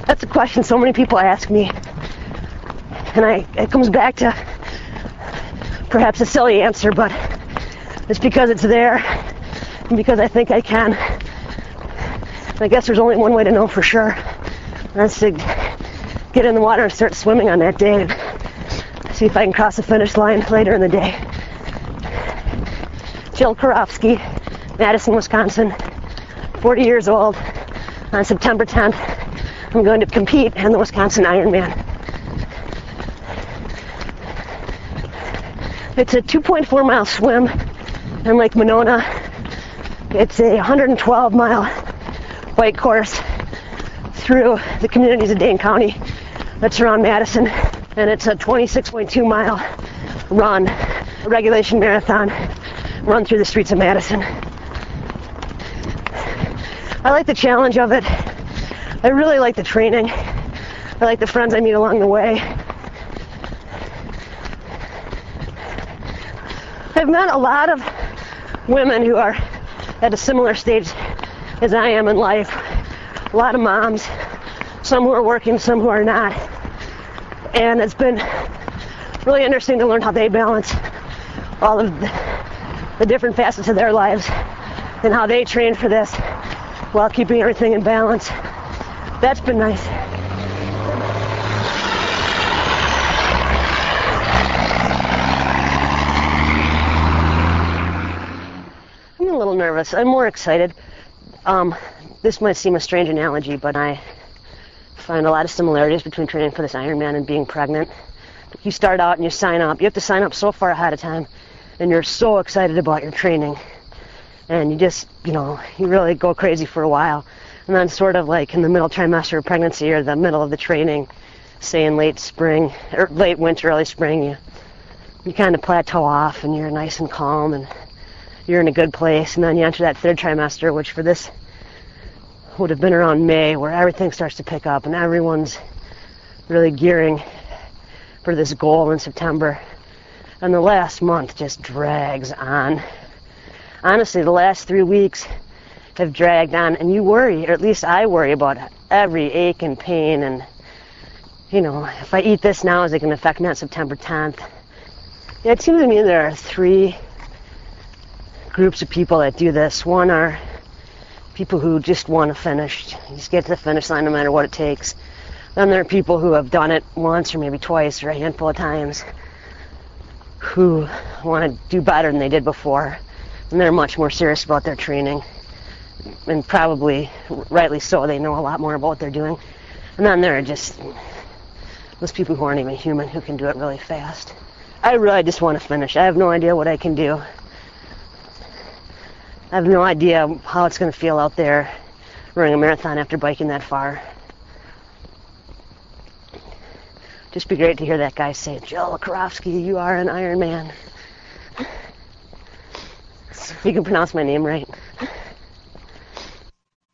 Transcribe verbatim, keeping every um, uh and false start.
That's a question so many people ask me. And I, it comes back to perhaps a silly answer, but it's because it's there and because I think I can. And I guess there's only one way to know for sure. And that's to get in the water and start swimming on that day and see if I can cross the finish line later in the day. Jill Karofsky, Madison, Wisconsin, forty years old. On September tenth, I'm going to compete in the Wisconsin Ironman. It's a two point four mile swim in Lake Monona. It's a one hundred twelve mile bike course through the communities of Dane County that surround Madison, and it's a twenty-six point two mile run, a regulation marathon, run through the streets of Madison. I like the challenge of it. I really like the training. I like the friends I meet along the way. I've met a lot of women who are at a similar stage as I am in life. A lot of moms, some who are working, some who are not. And it's been really interesting to learn how they balance all of the, the different facets of their lives and how they train for this while keeping everything in balance. That's been nice. I'm a little nervous. I'm more excited. Um, this might seem a strange analogy, but I find a lot of similarities between training for this Ironman and being pregnant. You start out and you sign up. You have to sign up so far ahead of time, and you're so excited about your training. And you just, you know, you really go crazy for a while. And then sort of like in the middle trimester of pregnancy or the middle of the training, say in late spring, or late winter, early spring, you, you kind of plateau off and you're nice and calm and you're in a good place. And then you enter that third trimester, which for this would have been around May, where everything starts to pick up and everyone's really gearing for this goal in September. And the last month just drags on. Honestly, the last three weeks have dragged on, and you worry, or at least I worry about every ache and pain, and, you know, if I eat this now, is it going to affect me on September tenth? Yeah, it seems to me there are three groups of people that do this. One are people who just want to finish, you just get to the finish line no matter what it takes. Then there are people who have done it once or maybe twice or a handful of times, who want to do better than they did before. And they're much more serious about their training, and probably rightly so. They know a lot more about what they're doing. And then there are just those people who aren't even human, who can do it really fast. I really just want to finish. I have no idea what I can do. I have no idea how it's going to feel out there running a marathon after biking that far. Just be great to hear that guy say, "Jill Karofsky, you are an Ironman." If you can pronounce my name right.